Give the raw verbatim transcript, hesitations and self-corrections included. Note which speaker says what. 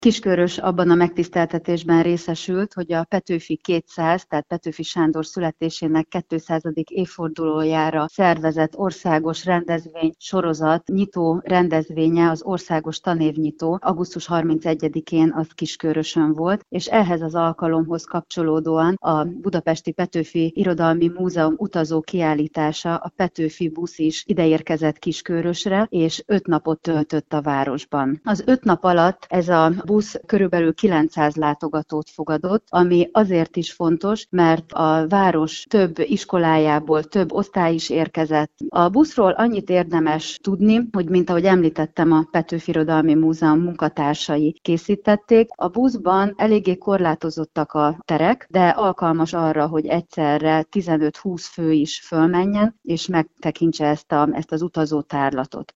Speaker 1: Kiskörös abban a megtiszteltetésben részesült, hogy a Petőfi kétszáz, tehát Petőfi Sándor születésének kétszázadik évfordulójára szervezett országos rendezvény sorozat nyitó rendezvénye, az országos tanévnyitó augusztus harmincegyedikén az Kiskörösön volt, és ehhez az alkalomhoz kapcsolódóan a Budapesti Petőfi Irodalmi Múzeum utazó kiállítása, a Petőfi busz is ideérkezett Kiskörösre, és öt napot töltött a városban. Az öt nap alatt ez a busz körülbelül kilencszáz látogatót fogadott, ami azért is fontos, mert a város több iskolájából több osztály is érkezett. A buszról annyit érdemes tudni, hogy mint ahogy említettem, a Petőfi Irodalmi Múzeum munkatársai készítették. A buszban eléggé korlátozottak a terek, de alkalmas arra, hogy egyszerre tizenöt-húsz fő is fölmenjen, és megtekintse ezt, a, ezt az utazó tárlatot.